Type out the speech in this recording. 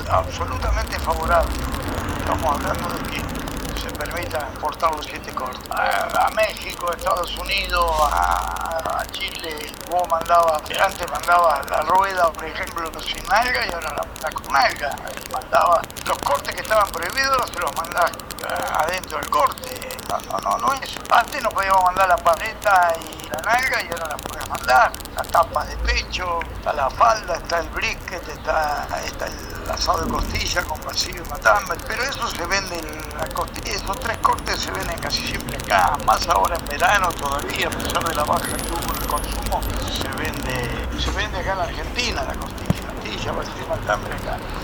absolutamente favorable. Estamos hablando de que se permita exportar los 7 cortes. A México, a Estados Unidos, a Chile, antes mandaba la rueda, por ejemplo, sin alga y ahora la mandás con alga. Mandaba los cortes que estaban prohibidos, se los mandás adentro del corte. No es. Antes no podíamos mandar la paleta y la nalga y ahora la podés mandar. La tapa de pecho, está la falda, está el brisket, está el asado de costilla con vacío y matambre. Pero eso se vende en la costilla. Esos 3 cortes se venden casi siempre acá, más ahora en verano todavía, a pesar de la baja que tuvo el consumo, se vende acá en Argentina la costilla, vacío y matambre acá.